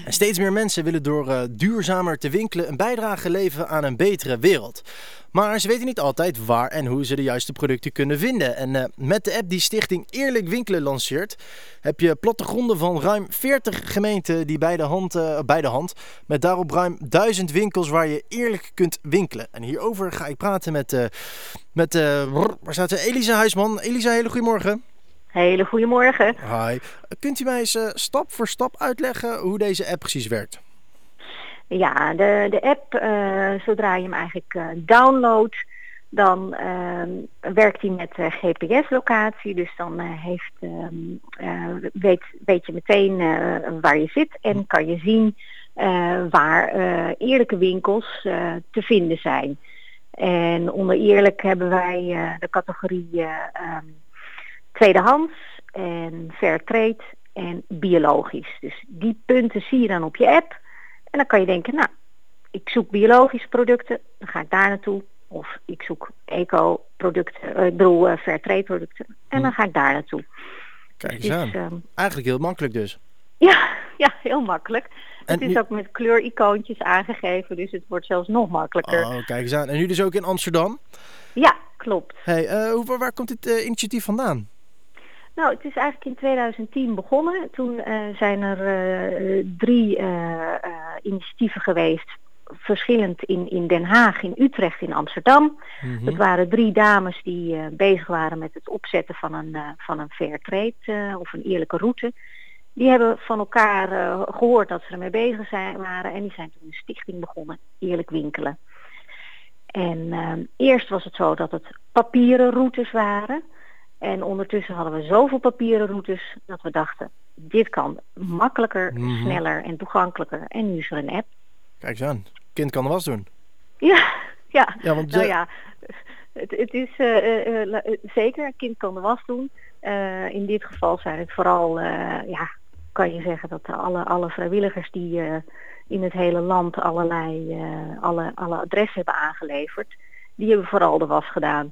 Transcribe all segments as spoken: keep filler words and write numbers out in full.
En steeds meer mensen willen door uh, duurzamer te winkelen een bijdrage leveren aan een betere wereld. Maar ze weten niet altijd waar en hoe ze de juiste producten kunnen vinden. En uh, met de app die Stichting Eerlijk Winkelen lanceert, heb je plattegronden van ruim veertig gemeenten die bij de hand, uh, bij de hand met daarop ruim duizend winkels waar je eerlijk kunt winkelen. En hierover ga ik praten met, uh, met uh, waar staat er? Elisa Huisman. Elisa, hele goedemorgen. Hele goedemorgen. Hi. Kunt u mij eens uh, stap voor stap uitleggen hoe deze app precies werkt? Ja, de, de app, uh, zodra je hem eigenlijk uh, downloadt, dan uh, werkt hij met uh, G P S-locatie. Dus dan uh, heeft, uh, uh, weet, weet je meteen uh, waar je zit en kan je zien uh, waar uh, eerlijke winkels uh, te vinden zijn. En onder eerlijk hebben wij uh, de categorie uh, um, tweedehands en fair trade en biologisch. Dus die punten zie je dan op je app. En dan kan je denken, nou, ik zoek biologische producten, dan ga ik daar naartoe. Of ik zoek eco-producten, uh, ik bedoel uh, fair trade producten. En dan ga ik daar naartoe. Kijk eens dus, aan. Um, Eigenlijk heel makkelijk dus. Ja, ja, heel makkelijk. En het is nu ook met kleurijkoontjes aangegeven, dus het wordt zelfs nog makkelijker. Oh, kijk eens aan. En nu dus ook in Amsterdam? Ja, klopt. Hey, uh, hoe, waar komt dit uh, initiatief vandaan? Nou, het is eigenlijk in tweeduizend tien begonnen. Toen uh, zijn er uh, drie uh, uh, initiatieven geweest, verschillend in, in Den Haag, in Utrecht, in Amsterdam. Mm-hmm. Het waren drie dames die uh, bezig waren met het opzetten van een, uh, van een fair trade uh, of een eerlijke route. Die hebben van elkaar uh, gehoord dat ze ermee bezig zijn, waren en die zijn toen een stichting begonnen, Eerlijk Winkelen. En uh, eerst was het zo dat het papieren routes waren. En ondertussen hadden we zoveel papieren routes dat we dachten, dit kan makkelijker, mm-hmm. sneller en toegankelijker. En nu is er een app. Kijk eens aan, kind kan de was doen. Ja, ja. ja want nou ja, het, het is uh, uh, uh, zeker, een kind kan de was doen. Uh, in dit geval zijn het vooral, uh, ja, kan je zeggen dat alle, alle vrijwilligers die uh, in het hele land allerlei, uh, alle, alle adressen hebben aangeleverd, die hebben vooral de was gedaan.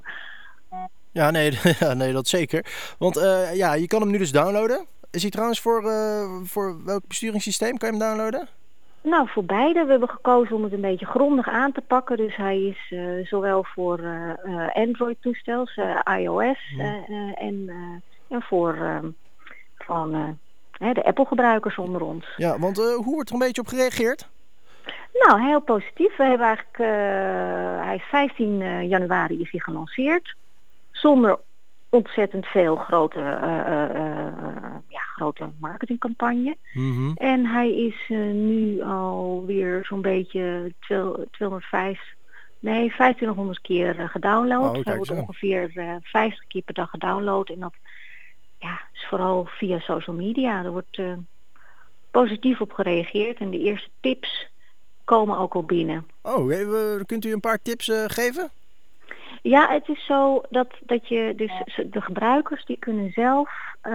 Ja, nee, ja, nee, dat zeker. Want uh, ja, je kan hem nu dus downloaden. Is hij trouwens voor, uh, voor welk besturingssysteem kan je hem downloaden? Nou, voor beide. We hebben gekozen om het een beetje grondig aan te pakken. Dus hij is uh, zowel voor uh, uh, Android-toestels, uh, iOS uh, uh, en, uh, en voor uh, van, uh, hè, de Apple-gebruikers onder ons. Ja, want uh, hoe wordt er een beetje op gereageerd? Nou, heel positief. We hebben eigenlijk, uh, hij is vijftien januari is hij gelanceerd. Zonder ontzettend veel grote, uh, uh, uh, ja, grote marketingcampagne. Mm-hmm. En hij is uh, nu alweer zo'n beetje tweehonderdvijf, nee, vijfentwintighonderd keer uh, gedownload. Oh, hij wordt ongeveer uh, vijftig keer per dag gedownload. En dat ja, is vooral via social media. Er wordt uh, positief op gereageerd. En de eerste tips komen ook al binnen. Oh, even, kunt u een paar tips uh, geven? Ja, het is zo dat, dat je dus de gebruikers die kunnen zelf,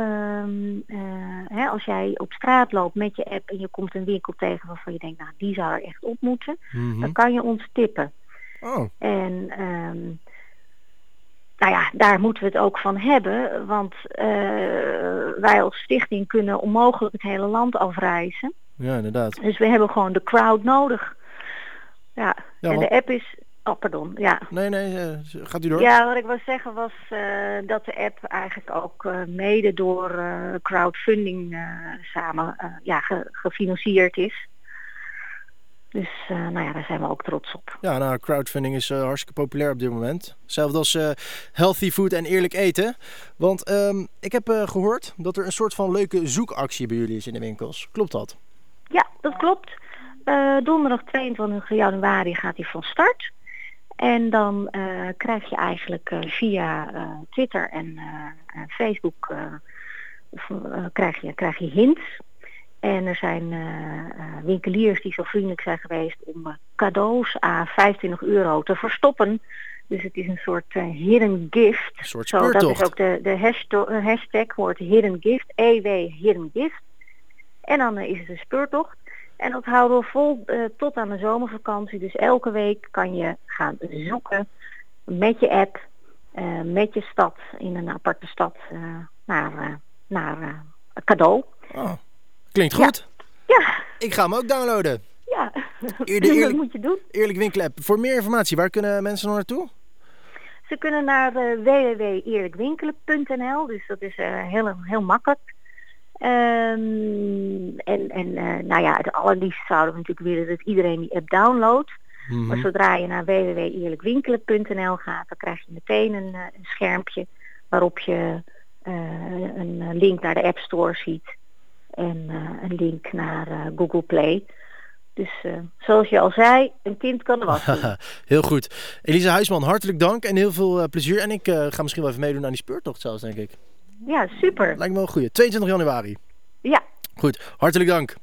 um, uh, hè, als jij op straat loopt met je app en je komt een winkel tegen waarvan je denkt, nou die zou er echt op moeten, mm-hmm. dan kan je ons tippen. Oh. En um, nou ja, daar moeten we het ook van hebben, want uh, wij als stichting kunnen onmogelijk het hele land afreizen. Ja, inderdaad. Dus we hebben gewoon de crowd nodig. Ja, ja en want... de app is... Oh, pardon, ja. Nee, nee, uh, gaat u door? Ja, wat ik wil zeggen was uh, dat de app eigenlijk ook uh, mede door uh, crowdfunding uh, samen uh, ja, ge- gefinancierd is. Dus uh, nou ja, daar zijn we ook trots op. Ja, nou, crowdfunding is uh, hartstikke populair op dit moment. Hetzelfde als uh, healthy food en eerlijk eten. Want um, ik heb uh, gehoord dat er een soort van leuke zoekactie bij jullie is in de winkels. Klopt dat? Ja, dat klopt. Uh, donderdag tweeëntwintig januari gaat hij van start. En dan uh, krijg je eigenlijk uh, via uh, Twitter en uh, uh, Facebook uh, uh, krijg, je, krijg je hints. En er zijn uh, uh, winkeliers die zo vriendelijk zijn geweest om uh, cadeaus à vijfentwintig euro te verstoppen. Dus het is een soort uh, hidden gift. Een soort zo, dat is ook de, de hashtag, uh, hashtag wordt hidden gift, E W hidden gift. En dan uh, is het een speurtocht. En dat houden we vol uh, tot aan de zomervakantie. Dus elke week kan je gaan zoeken met je app, uh, met je stad, in een aparte stad, uh, naar, uh, naar uh, een cadeau. Oh, klinkt goed. Ja. Ja. Ik ga hem ook downloaden. Ja, Eerder, dat eerlijk, moet je doen. Eerlijk Winkelen app. Voor meer informatie, waar kunnen mensen nog naartoe? Ze kunnen naar uh, w w w punt eerlijkwinkelen punt n l, dus dat is uh, heel, heel makkelijk. Um, en en uh, nou ja, het allerliefst zouden we natuurlijk willen dat iedereen die app downloadt. Mm-hmm. Maar zodra je naar w w w punt eerlijkwinkelen punt n l gaat, dan krijg je meteen een, een schermpje waarop je uh, een link naar de App Store ziet en uh, een link naar uh, Google Play. Dus uh, zoals je al zei, een kind kan er wat doen. Heel goed. Elisa Huisman, hartelijk dank en heel veel uh, plezier. En ik uh, ga misschien wel even meedoen aan die speurtocht zelfs, denk ik. Ja, super. Lijkt me wel een goeie. tweeëntwintig januari. Ja. Goed, hartelijk dank.